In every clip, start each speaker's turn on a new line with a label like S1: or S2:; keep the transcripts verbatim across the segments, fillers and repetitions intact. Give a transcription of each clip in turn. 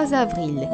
S1: trois avril.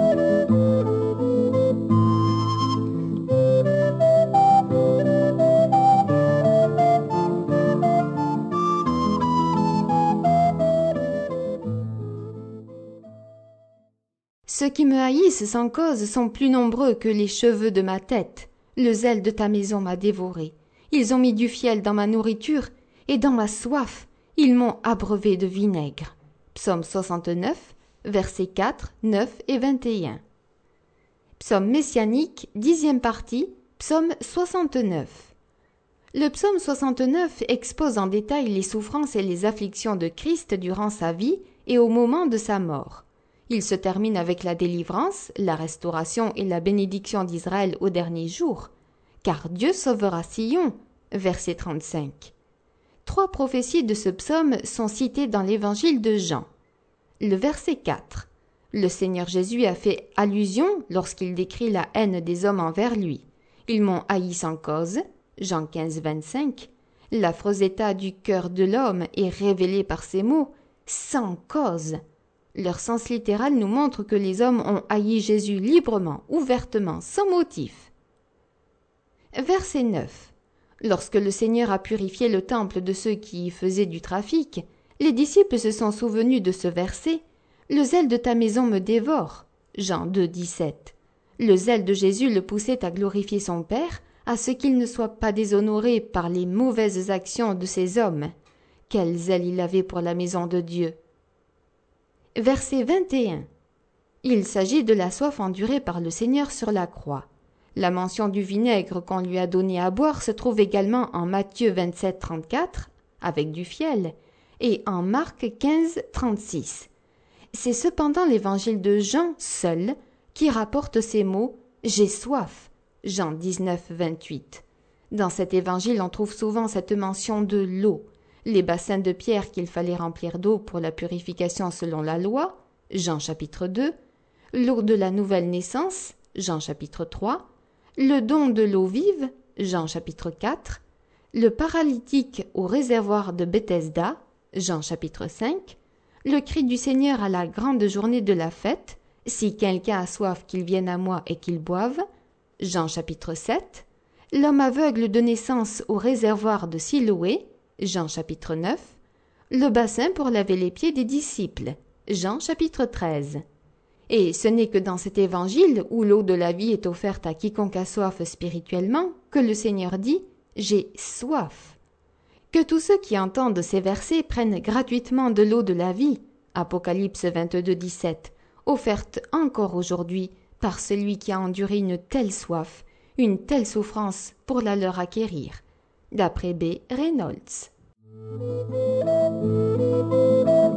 S1: Ceux qui me haïssent sans cause sont plus nombreux que les cheveux de ma tête. Le zèle de ta maison m'a dévoré. Ils ont mis du fiel dans ma nourriture, et dans ma soif, ils m'ont abreuvé de vinaigre. Psaume soixante-neuf, versets quatre, neuf et vingt et un. Psaume messianique, dixième partie, psaume soixante-neuf. Le psaume soixante-neuf expose en détail les souffrances et les afflictions de Christ durant sa vie et au moment de sa mort. Il se termine avec la délivrance, la restauration et la bénédiction d'Israël au dernier jour. Car Dieu sauvera Sion, verset trente-cinq. Trois prophéties de ce psaume sont citées dans l'évangile de Jean. Le verset quatre. Le Seigneur Jésus a fait allusion lorsqu'il décrit la haine des hommes envers lui. Ils m'ont haï sans cause, Jean quinze, vingt-cinq. L'affreux état du cœur de l'homme est révélé par ces mots, sans cause. Leur sens littéral nous montre que les hommes ont haï Jésus librement, ouvertement, sans motif. Verset neuf. Lorsque le Seigneur a purifié le temple de ceux qui y faisaient du trafic, les disciples se sont souvenus de ce verset. Le zèle de ta maison me dévore. Jean deux, dix-sept. Le zèle de Jésus le poussait à glorifier son Père, à ce qu'il ne soit pas déshonoré par les mauvaises actions de ces hommes. Quel zèle il avait pour la maison de Dieu. Verset vingt et un. Il s'agit de la soif endurée par le Seigneur sur la croix. La mention du vinaigre qu'on lui a donné à boire se trouve également en Matthieu vingt-sept, trente-quatre, avec du fiel, et en Marc quinze, trente-six. C'est cependant l'évangile de Jean seul qui rapporte ces mots « J'ai soif » Jean dix-neuf, vingt-huit. Dans cet évangile, on trouve souvent cette mention de l'eau. Les bassins de pierre qu'il fallait remplir d'eau pour la purification selon la loi, Jean chapitre deux, l'eau de la nouvelle naissance, Jean chapitre trois, le don de l'eau vive, Jean chapitre quatre, le paralytique au réservoir de Bethesda, Jean chapitre cinq, le cri du Seigneur à la grande journée de la fête, si quelqu'un a soif qu'il vienne à moi et qu'il boive, Jean chapitre sept, l'homme aveugle de naissance au réservoir de Siloé, Jean chapitre neuf, le bassin pour laver les pieds des disciples, Jean chapitre treize. Et ce n'est que dans cet évangile où l'eau de la vie est offerte à quiconque a soif spirituellement que le Seigneur dit « J'ai soif ». Que tous ceux qui entendent ces versets prennent gratuitement de l'eau de la vie, Apocalypse vingt-deux, dix-sept, offerte encore aujourd'hui par celui qui a enduré une telle soif, une telle souffrance pour la leur acquérir. D'après B. Reynolds.